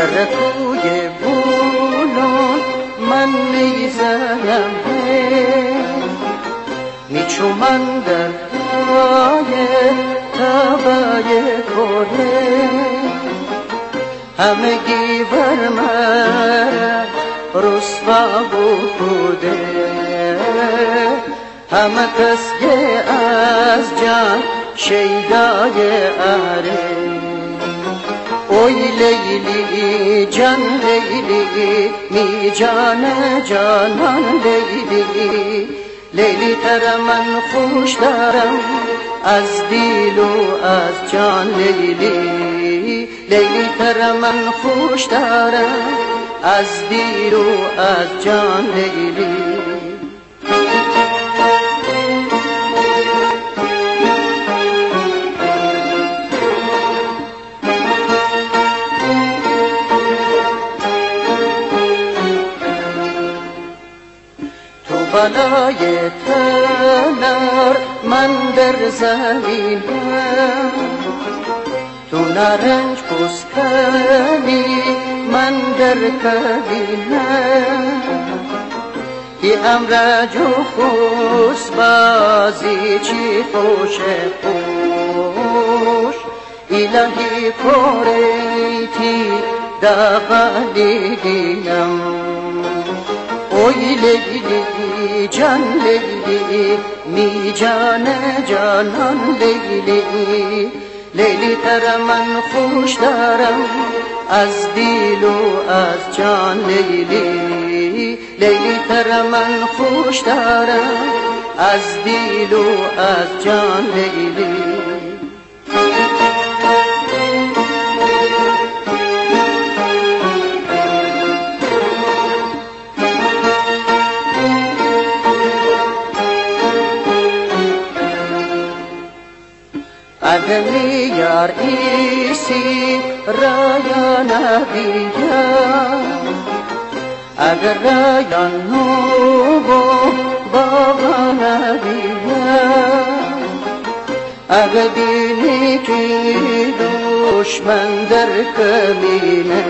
در کوی بولون من میزنم میچومن در پای تبای کره همگی بر من رسوا بوده همه کس که از جان شیدای اره اوی لیلی جان لیلی می جان جانان لیلی لیلی تر من خوش دارم از دل و از جان لیلی لیلی تر من خوش دارم از دل و از جان لیلی بالای تنر من در زمینم تو نارنج پوستنی من در کبینم که امرج و خوش بازی چی خوش خوش الهی کوریتی داغلی دینم اوی لیلی جان لیلی می جان جانان لیلی لیلی تر من خوش دارم از دل و از جان لیلی لیلی تر من خوش دارم از دل و از جان لیلی ادمی یار ایسی رایا نبیا اگر رایا نوبو بابا نبیا اگر بینی که دشمن در کمینه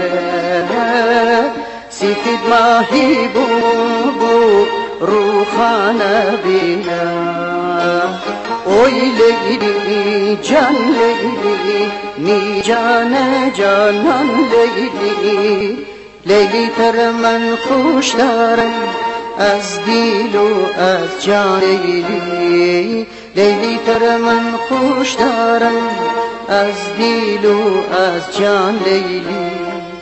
سفید ماهی بو روخانه بیا اوی لیلی جان لیلی می جان جانان لیلی لیلی تر من خوش دارم از دل و از جان لیلی لیلی تر من خوش دارم از دل و از جان لیلی